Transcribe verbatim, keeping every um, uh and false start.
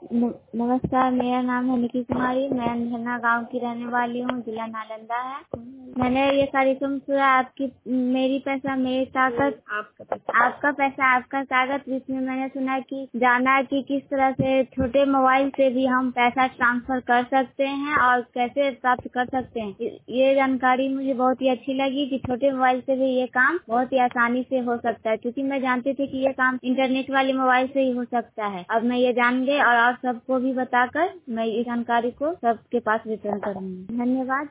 न- नमस्कार, मेरा नाम है निकी कुमारी। मैं अंधना गांव की रहने वाली हूँ, जिला नालंदा है। मैंने ये कार्यक्रम सुना, आपकी मेरी पैसा मेरी ताकत, आपका पैसा आपका पैसा आपका ताकत, जिसमें मैंने सुना कि जाना कि किस तरह से छोटे मोबाइल से भी हम पैसा ट्रांसफर कर सकते हैं और कैसे प्राप्त कर सकते हैं। ये जानकारी मुझे बहुत ही अच्छी लगी कि छोटे मोबाइल से भी ये काम बहुत ही आसानी से हो सकता है, क्योंकि मैं जानती थी कि ये काम इंटरनेट वाले मोबाइल से ही हो सकता है। अब मैं ये जान गई और आप सबको भी बताकर मैं इस जानकारी को सबके पास वितरण करूंगी। धन्यवाद।